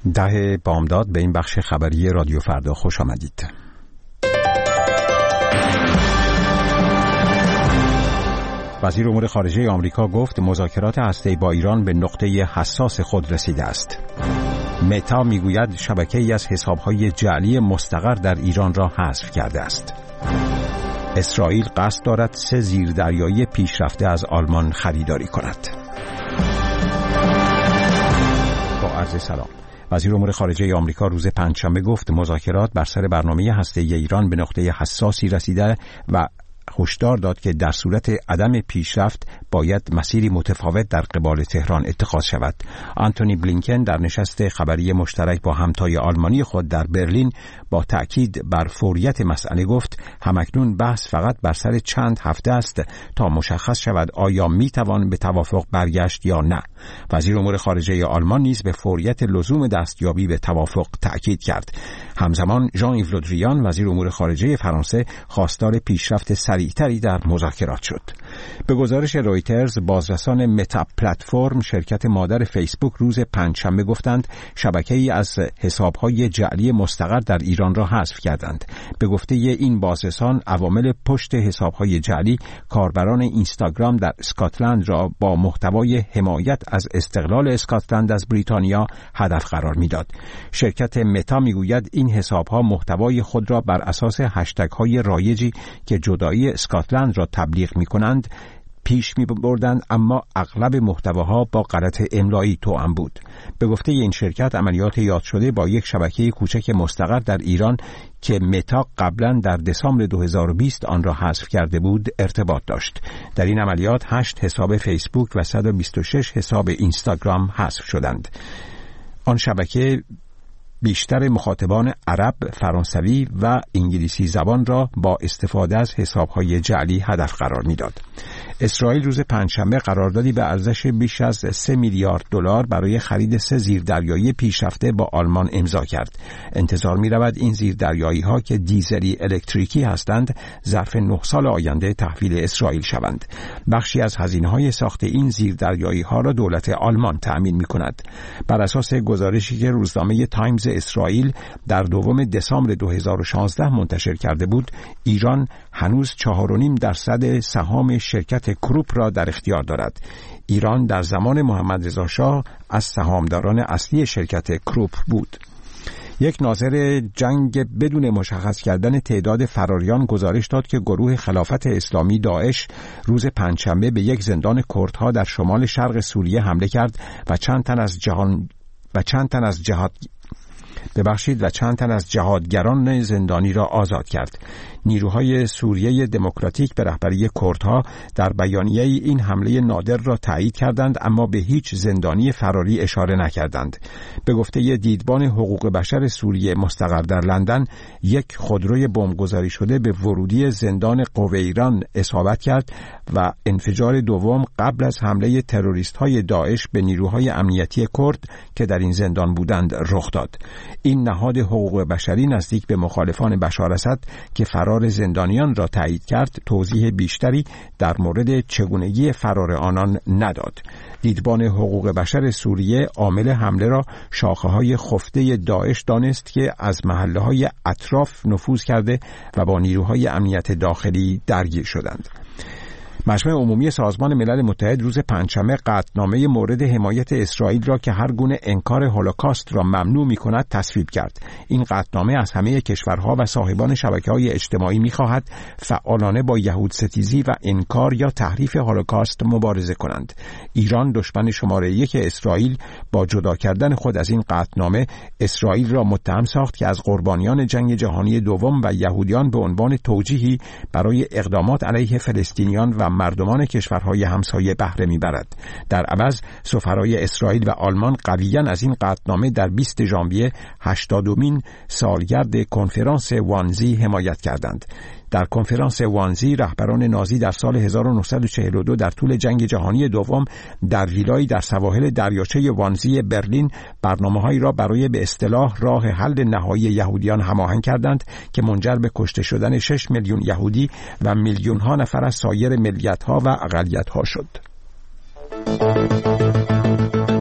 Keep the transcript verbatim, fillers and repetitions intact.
ده بامداد به این بخش خبری رادیو فردا خوش آمدید. وزیر امور خارجه آمریکا گفت مذاکرات هسته‌ای با ایران به نقطه حساس خود رسیده است. متا میگوید شبکه‌ای از حساب‌های جعلی مستقر در ایران را حذف کرده است. اسرائیل قصد دارد سه زیردریایی پیشرفته از آلمان خریداری کند. با عرض سلام. وزیر امور خارجه آمریکا روز پنجشنبه گفت مذاکرات بر سر برنامه هسته‌ای ایران به نقطه حساسی رسیده و هشدار داد که در صورت عدم پیشرفت باید مسیری متفاوت در قبال تهران اتخاذ شود. آنتونی بلینکن در نشست خبری مشترک با همتای آلمانی خود در برلین با تأکید بر فوریت مسئله گفت همکنون بحث فقط بر سر چند هفته است تا مشخص شود آیا میتوان به توافق برگشت یا نه. وزیر امور خارجه آلمان نیز به فوریت لزوم دستیابی به توافق تأکید کرد. همزمان ژان ایو له دریان وزیر امور خارجه فرانسه خواستار پیشرفت سریعتری در مذاکرات شد. به گزارش رویترز بازرسان متا پلتفرم شرکت مادر فیسبوک روز پنجشنبه گفتند شبکه‌ای از حساب‌های جعلی مستقر در ایران را حذف کردند. به گفته این بازرسان عوامل پشت حساب‌های جعلی کاربران اینستاگرام در اسکاتلند را با محتوای حمایت از استقلال اسکاتلند از بریتانیا هدف قرار می‌داد. شرکت متا میگوید این حساب‌ها محتوای خود را بر اساس هشتگ‌های رایجی که جدایی اسکاتلند را تبلیغ می‌کنند پیش می بردند، اما اغلب محتواها با غلط املایی توأم بود. به گفته این شرکت عملیات یاد شده با یک شبکه کوچک مستقر در ایران که متا قبلا در دسامبر دو هزار و بیست آن را حذف کرده بود ارتباط داشت. در این عملیات هشت حساب فیسبوک و صد و بیست و شش حساب اینستاگرام حذف شدند. آن شبکه بیشتر مخاطبان عرب، فرانسوی و انگلیسی زبان را با استفاده از حساب‌های جعلی هدف قرار می‌داد. اسرائیل روز پنجشنبه قراردادی به ارزش بیش از سه میلیارد دلار برای خرید سه زیردریایی پیشرفته با آلمان امضا کرد. انتظار می‌رود این زیردریایی‌ها که دیزلی الکتریکی هستند، ظرف نه سال آینده تحویل اسرائیل شوند. بخشی از هزینه‌های ساخت این زیردریایی‌ها را دولت آلمان تأمین می‌کند. بر اساس گزارشی که روزنامه تایمز اسرائیل در دوم دسامبر دو هزار و شانزده منتشر کرده بود، ایران هنوز چهار و نیم درصد سهام شرکت کروپ را در اختیار دارد. ایران در زمان محمد رضا شاه از سهامداران اصلی شرکت کروپ بود. یک ناظر جنگ بدون مشخص کردن تعداد فراریان گزارش داد که گروه خلافت اسلامی داعش روز پنجشنبه به یک زندان کردها در شمال شرق سوریه حمله کرد و چند تن از جهان و چند تن از جهاد ببخشید و چند تن از جهادگران زندانی را آزاد کرد. نیروهای سوریه دموکراتیک به رهبری کردها در بیانیه این حمله نادر را تایید کردند، اما به هیچ زندانی فراری اشاره نکردند. به گفته دیدبان حقوق بشر سوریه مستقر در لندن، یک خودروی بمبگذاری شده به ورودی زندان قویران اصابت کرد و انفجار دوم قبل از حمله تروریست‌های داعش به نیروهای امنیتی کرد که در این زندان بودند رخ داد. این نهاد حقوق بشری نزدیک به مخالفان بشار اسد که فرار زندانیان را تایید کرد توضیح بیشتری در مورد چگونگی فرار آنان نداد. دیدبان حقوق بشر سوریه عامل حمله را شاخه‌های خفته داعش دانست که از محله‌های اطراف نفوذ کرده و با نیروهای امنیت داخلی درگیر شدند. مجمع عمومی سازمان ملل متحد روز پنجشنبه قطعنامه مورد حمایت اسرائیل را که هر گونه انکار هولوکاست را ممنوع می‌کند تصویب کرد. این قطعنامه از همه کشورها و صاحبان شبکه‌های اجتماعی می‌خواهد فعالانه با یهودستیزی و انکار یا تحریف هولوکاست مبارزه کنند. ایران دشمن شماره یک اسرائیل با جدا کردن خود از این قطعنامه اسرائیل را متهم ساخت که از قربانیان جنگ جهانی دوم و یهودیان به عنوان توجیهی برای اقدامات علیه فلسطینیان و مردمان کشورهای همسایه بهره میبرد. در عوض سفرای اسرائیل و آلمان قویاً از این قطعنامه در بیست ژانویه هشتادمین سالگرد کنفرانس وانزی حمایت کردند. در کنفرانس وانزی رهبران نازی در سال هزار و نهصد و چهل و دو در طول جنگ جهانی دوم در ویلایی در سواحل دریاچه وانزی برلین برنامه‌هایی را برای به اصطلاح راه حل نهایی یهودیان هماهنگ کردند که منجر به کشته شدن شش میلیون یهودی و میلیون‌ها نفر از سایر ملیت‌ها و اقلیت‌ها شد.